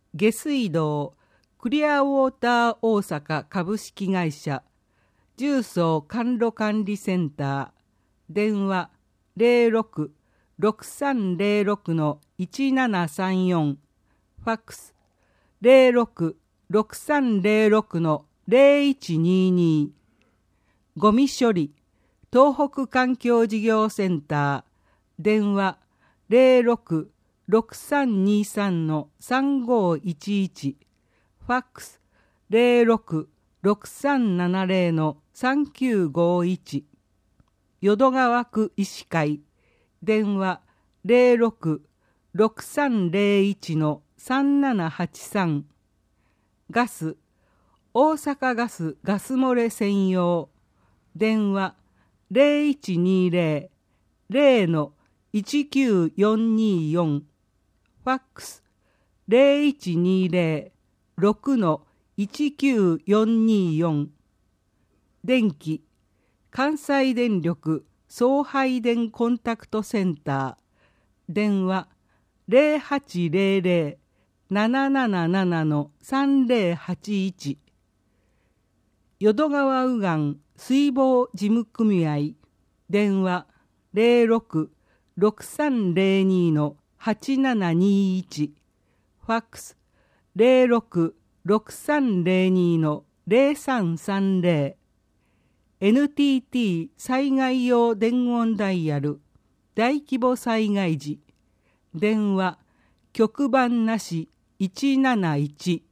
下水道クリアウォーター大阪株式会社重曹甘露管理センター電話06-6306-1734ファックス06-6306-0122ゴミ処理東北環境事業センター電話06-6323-3511ファックス06-6370-3951淀川区医師会電話06-6301-3783ガス大阪ガスガス漏れ専用電話0120-0-19424ファックス0120-6-19424電気関西電力送配電コンタクトセンター電話0800-777-3081淀川右岸水防事務組合電話06-6302-8721ファックス06-6302-0330 NTT 災害用伝言ダイヤル大規模災害時電話局番なし171